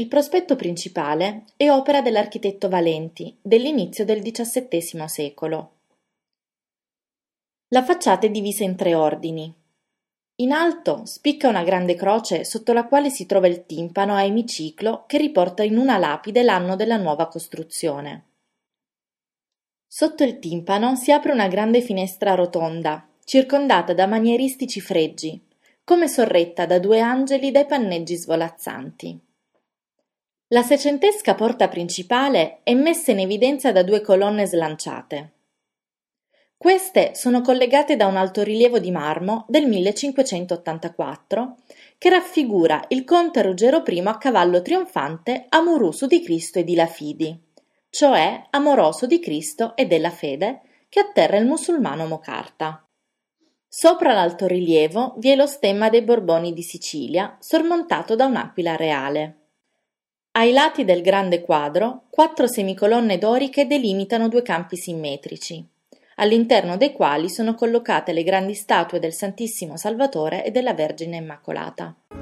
Il prospetto principale è opera dell'architetto Valenti dell'inizio del XVII secolo. La facciata è divisa in tre ordini. In alto spicca una grande croce sotto la quale si trova il timpano a emiciclo che riporta in una lapide l'anno della nuova costruzione. Sotto il timpano si apre una grande finestra rotonda, circondata da manieristici freggi, come sorretta da due angeli dai panneggi svolazzanti. La seicentesca porta principale è messa in evidenza da due colonne slanciate. Queste sono collegate da un altorilievo di marmo del 1584 che raffigura il conte Ruggero I a cavallo trionfante amoruso di Cristo e di la Fidi, cioè amoroso di Cristo e della fede, che atterra il musulmano Mocarta. Sopra l'altorilievo vi è lo stemma dei Borboni di Sicilia, sormontato da un'aquila reale. Ai lati del grande quadro, 4 semicolonne doriche delimitano due campi simmetrici, all'interno dei quali sono collocate le grandi statue del Santissimo Salvatore e della Vergine Immacolata.